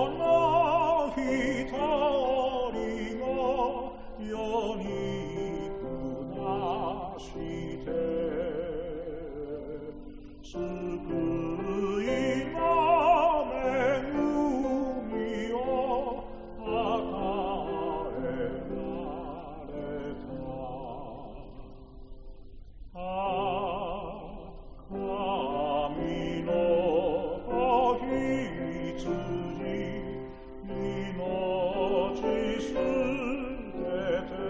の一人の世に下して救いの恵みを与えられた。神の子羊命捨てて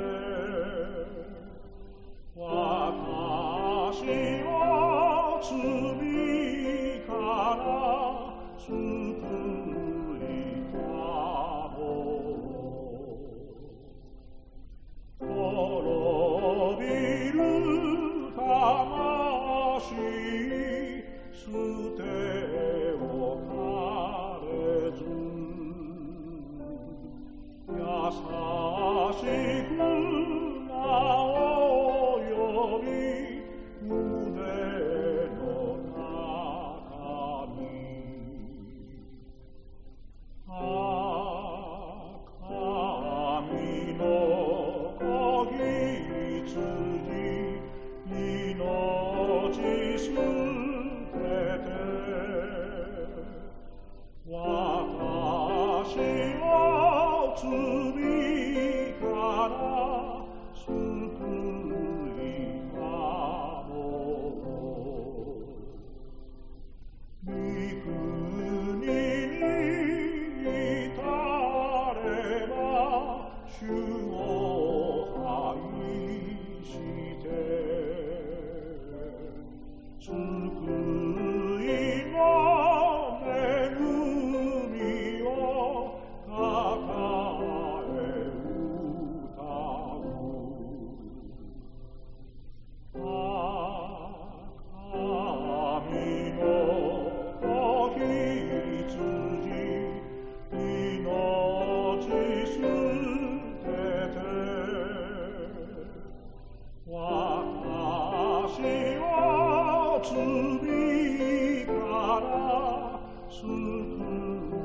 私を罪から救いたの。滅びる魂捨ておかれず優しく名を呼び胸の中に神の子羊命捨てて私を罪から救いたの。御国に至れば主を愛して救いの恵みを抱え歌う。神の子羊命捨てて私を罪から救う